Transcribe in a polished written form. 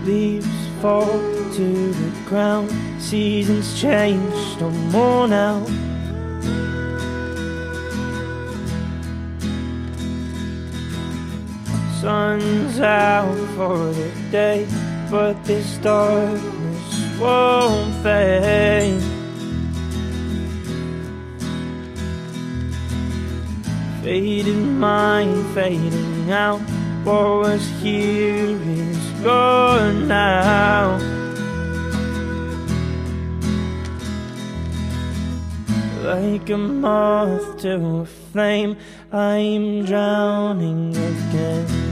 Leaves fall to the ground, seasons change, no more now. Sun's out for the day, but this darkness won't fade. Faded mind fading out, what was here is gone now. Like a moth to a flame, I'm drowning again.